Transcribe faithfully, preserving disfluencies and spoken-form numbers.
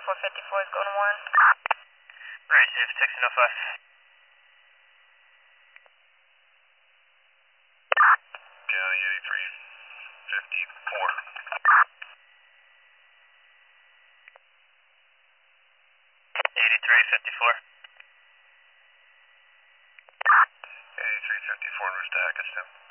eighty-four fifty-four is going to Warren. Right, safe, sixteen oh five. County eighty-three fifty-four. eighty-three fifty-four. eighty-three fifty-four, Rooster Atkinson.